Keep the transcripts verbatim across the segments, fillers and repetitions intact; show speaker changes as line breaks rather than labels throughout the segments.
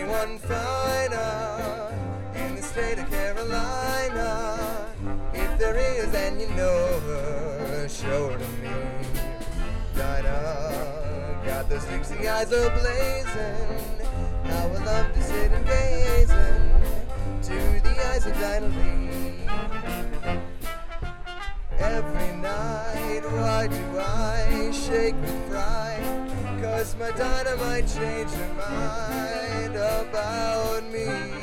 one finer in the state of Carolina. If there is and you know her, show her to me. Dinah got those dixie eyes a-blazing. How I love to sit and gazing to the eyes of Dinah Lee. Every night, why do I shake with fright? Cause my Dinah might change her mind about me.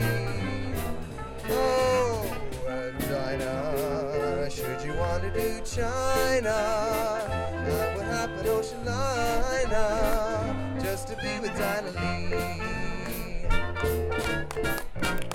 Oh, Dinah, should you want to do China, I would happen ocean liner just to be with Dinah Lee.